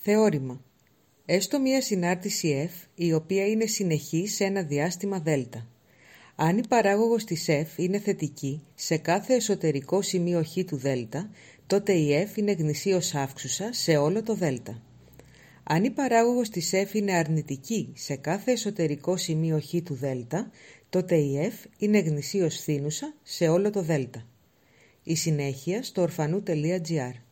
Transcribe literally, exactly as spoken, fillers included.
Θεώρημα. Έστω μία συνάρτηση F, η οποία είναι συνεχή σε ένα διάστημα Δ. Αν η παράγωγος της F είναι θετική σε κάθε εσωτερικό σημείο Χ του Δ, τότε η F είναι γνησίως αύξουσα σε όλο το Δ. Αν η παράγωγος της F είναι αρνητική σε κάθε εσωτερικό σημείο Χ του Δ, τότε η F είναι γνησίως φθήνουσα σε όλο το Δ. Η συνέχεια στο orphanou τελεία gr